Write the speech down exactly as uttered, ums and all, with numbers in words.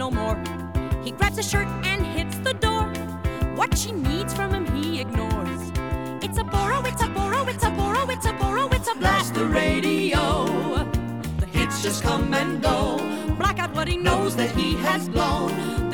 no more. He grabs his shirt and hits the door. What she needs from him he ignores. It's a Boro, it's a Boro, it's a Boro, it's a Boro, it's a blast the radio. The hits just come and go. Black out what he knows that he has blown.